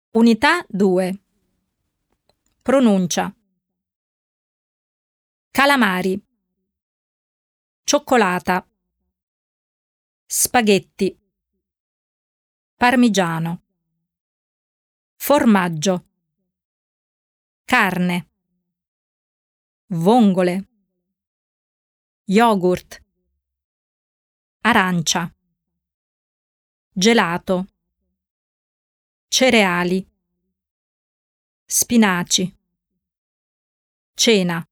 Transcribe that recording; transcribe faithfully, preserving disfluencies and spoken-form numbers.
Unità due. Pronuncia. Calamari. Cioccolata. Spaghetti. Parmigiano. Formaggio. Carne. Vongole. Yogurt. Arancia. Gelato. Cereali. Spinaci. Cena.